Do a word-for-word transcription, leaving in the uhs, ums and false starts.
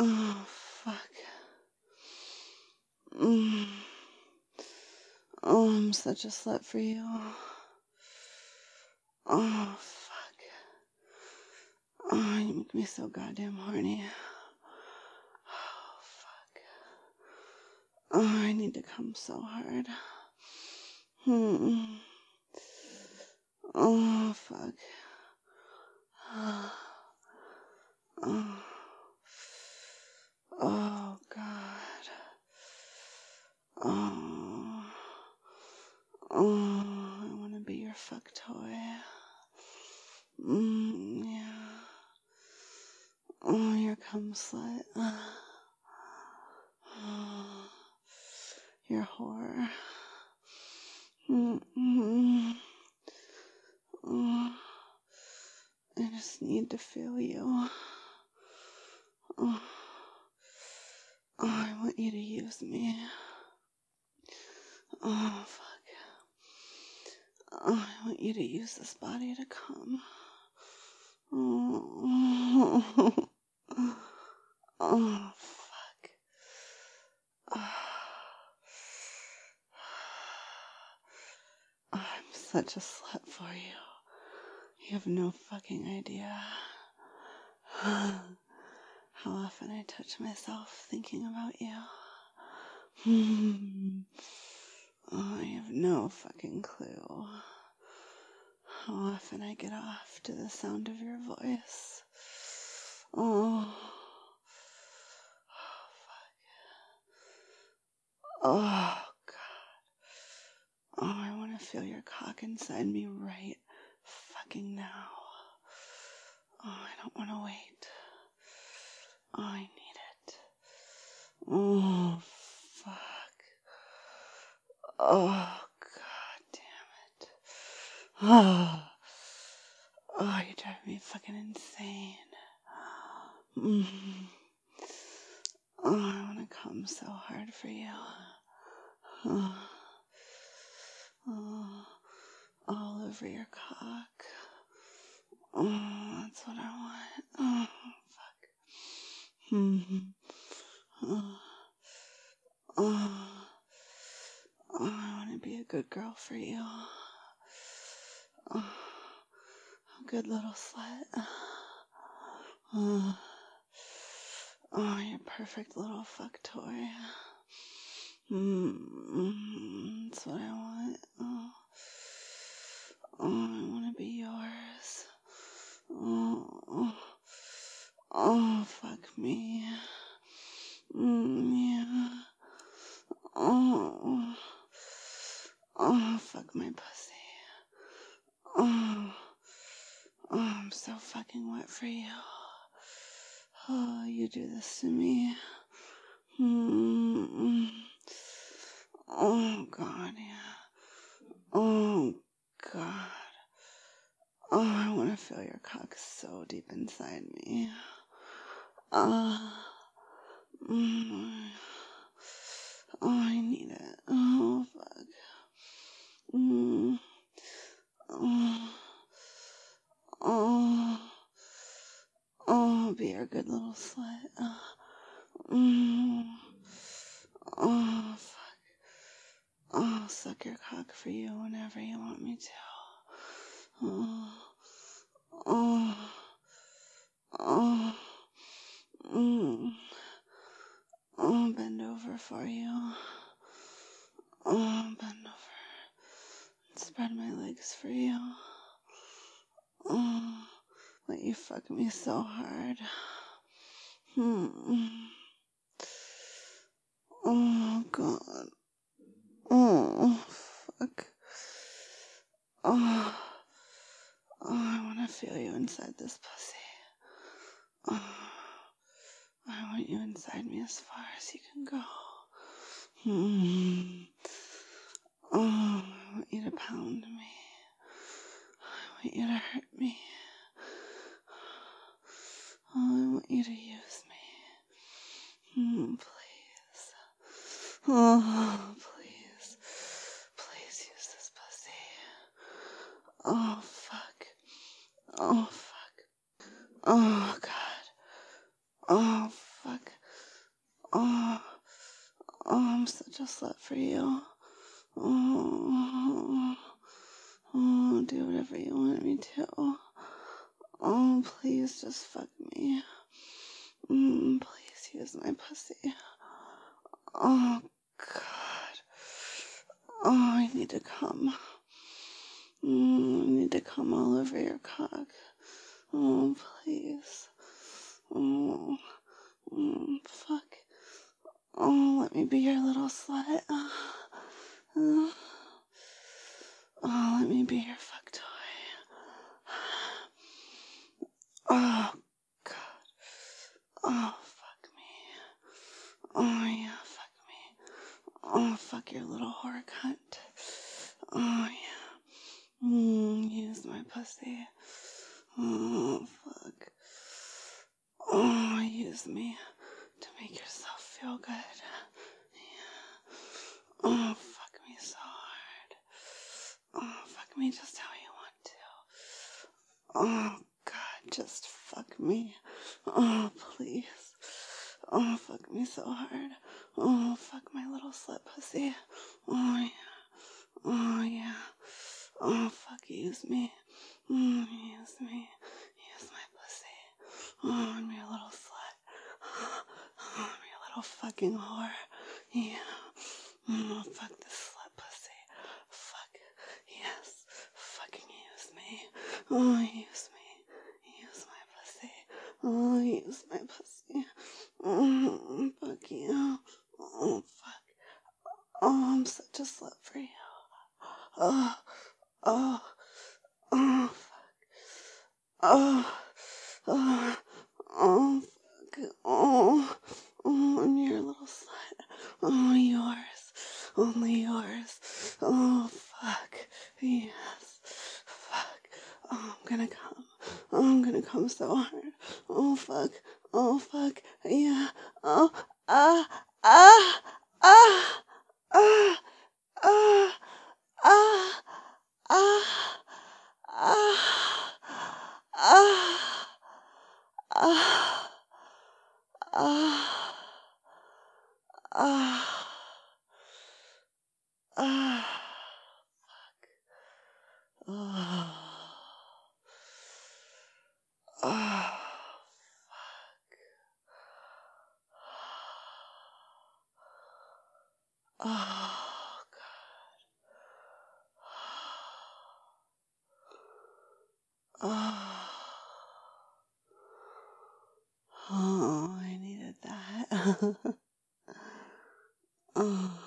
Oh, fuck. Mm. Oh, I'm such a slut for you. Oh, fuck. Oh, you make me so goddamn horny. Oh, fuck. Oh, I need to come so hard. Hmm. Oh, fuck. Oh. Oh, God. Oh. Oh, I want to be your fuck toy. Mm, yeah. Oh, your cum slut. Oh, your whore. Mm-hmm. Oh, I just need to feel you. Oh, oh, I want you to use me. Oh, fuck. Oh, I want you to use this body to come. Oh, oh fuck. Oh. Oh, I'm such a slut for you. You have no fucking idea how often I touch myself thinking about you. Oh, I have no fucking clue how often I get off to the sound of your voice. Oh, oh fuck. Oh, God. Oh, I want to feel your cock inside me right fucking now. Oh, I don't want to wait. Oh, I need it. Oh, fuck. Oh, God damn it. Oh, oh, you drive me fucking insane. Mm. Oh, I want to come so hard for you. Oh, oh, all over your cock. Oh, that's what I want. Oh, fuck. Mm-hmm. Oh, oh, oh, I want to be a good girl for you. Oh, a good little slut. Oh, oh, you're a perfect little fuck toy. Mm-hmm. That's what I want. Oh, oh I want to be yours. Oh, oh, oh, fuck me. Mm, yeah. Oh, oh, fuck my pussy. Oh, oh, I'm so fucking wet for you. Oh, you do this to me. Mm-mm. Oh, God, yeah. Oh, God. Oh, I want to feel your cock so deep inside me. Ah. Uh, mm. Oh, I need it. Oh, fuck. Mm. Oh. Oh. Oh, be your good little slut. Oh. Mm. Oh, fuck. Oh, I'll suck your cock for you whenever you want me to. Oh. Oh. Oh. Mm. Oh, bend over for you. Oh, bend over. Spread my legs for you. Oh, let you fuck me so hard. Hmm. Oh, God. Oh, fuck. Oh, oh I want to feel you inside this pussy. Oh, I want you inside me as far as you can go. Hmm. Oh, I want you to pound me. I want you to hurt me. Oh, I want you to use me. Hmm, please. Oh, please. Please use this pussy. Oh, fuck. Oh, fuck. Oh, God. Oh, fuck. Oh, oh, I'm such a slut for you. Oh, oh, do whatever you want me to. Oh, please just fuck me. Mm, please use my pussy. Oh, God. Oh, I need to come. Mm, I need to come all over your cock. Oh, please. Oh, mm, fuck. Oh, let me be your little slut. Oh, oh let me be your fuck toy. Oh, God. Oh, fuck me. Oh, yeah, fuck me. Oh, fuck your little whore cunt. Oh, yeah. Mm, use my pussy. Oh, fuck. Oh, use me to make yourself feel good. Yeah. Oh, fuck me so hard. Oh, fuck me just how you want to. Oh, God, just fuck me. Oh, please. Oh, fuck me so hard. Oh, fuck my little slut pussy. Oh, yeah. Oh, yeah. Oh, fuck, use me. Mm, use me. Use my pussy. Oh, I'm your little slut. Oh, I'm your little fucking whore. Yeah. Oh, fuck this slut pussy. Fuck. Yes. Fucking use me. Oh, use me. Use my pussy. Oh, use my pussy. Oh, fuck you. Oh, fuck. Oh, I'm such a slut for you. Oh, oh, oh, fuck. Oh, oh, oh, fuck. Oh, oh, I'm your little slut. Oh, yours. Only yours. Oh, fuck. Yes. Fuck. Oh, I'm gonna come. Oh, I'm gonna come so hard. Oh, fuck. Oh, fuck. Yeah. Oh, ah, ah, ah, ah, ah, ah, ah, ah, ah, ah, ah, ah, ah, ah, ah, oh, God. Oh, oh, I needed that. Oh.